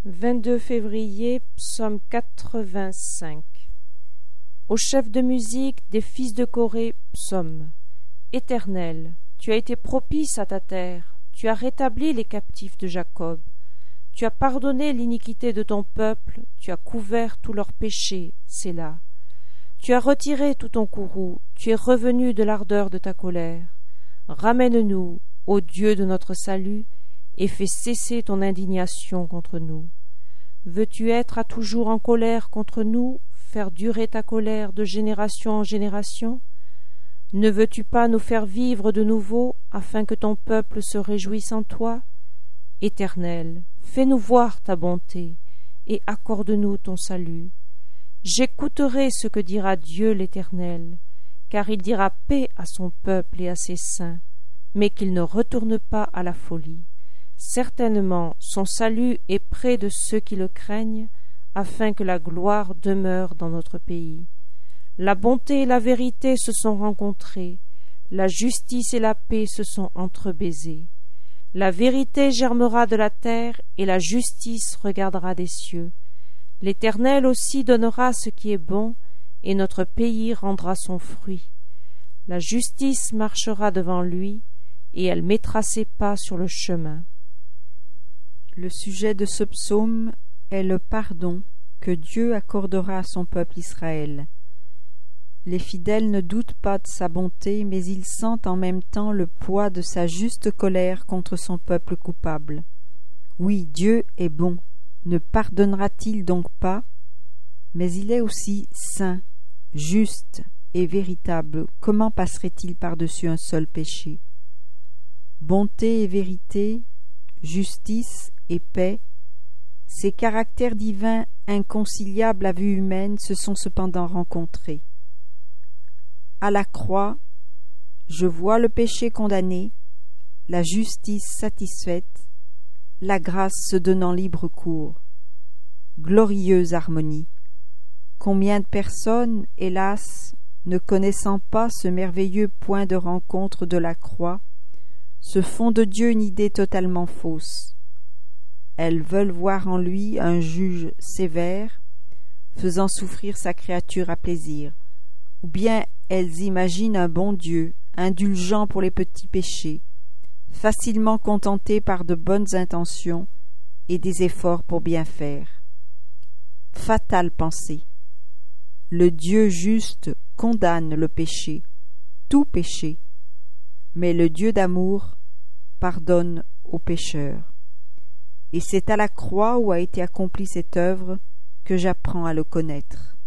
22 février, psaume 85. Au chef de musique des fils de Corée, psaume. Éternel, tu as été propice à ta terre, tu as rétabli les captifs de Jacob, tu as pardonné l'iniquité de ton peuple, tu as couvert tous leurs péchés, Sélah. Tu as retiré tout ton courroux, tu es revenu de l'ardeur de ta colère. Ramène-nous, ô Dieu de notre salut, et fais cesser ton indignation contre nous. Veux-tu être à toujours en colère contre nous, faire durer ta colère de génération en génération? Ne veux-tu pas nous faire vivre de nouveau, afin que ton peuple se réjouisse en toi? Éternel, fais-nous voir ta bonté, et accorde-nous ton salut. J'écouterai ce que dira Dieu l'Éternel, car il dira paix à son peuple et à ses saints, mais qu'il ne retourne pas à la folie. Certainement son salut est près de ceux qui le craignent, afin que la gloire demeure dans notre pays. La bonté et la vérité se sont rencontrées, la justice et la paix se sont entrebaisées. La vérité germera de la terre, et la justice regardera des cieux. L'Éternel aussi donnera ce qui est bon, et notre pays rendra son fruit. La justice marchera devant lui, et elle mettra ses pas sur le chemin. Le sujet de ce psaume est le pardon que Dieu accordera à son peuple Israël. Les fidèles ne doutent pas de sa bonté, mais ils sentent en même temps le poids de sa juste colère contre son peuple coupable. Oui, Dieu est bon, ne pardonnera-t-il donc pas? Mais il est aussi saint, juste et véritable. Comment passerait-il par-dessus un seul péché? Bonté et vérité, justice et paix, ces caractères divins inconciliables à vue humaine se sont cependant rencontrés. À la croix, je vois le péché condamné, la justice satisfaite, la grâce se donnant libre cours. Glorieuse harmonie! Combien de personnes, hélas, ne connaissant pas ce merveilleux point de rencontre de la croix, se font de Dieu une idée totalement fausse. Elles veulent voir en lui un juge sévère, faisant souffrir sa créature à plaisir, ou bien elles imaginent un bon Dieu, indulgent pour les petits péchés, facilement contenté par de bonnes intentions et des efforts pour bien faire. Fatale pensée! Le Dieu juste condamne le péché, tout péché, mais le Dieu d'amour pardonne aux pécheurs. Et c'est à la croix où a été accomplie cette œuvre que j'apprends à le connaître.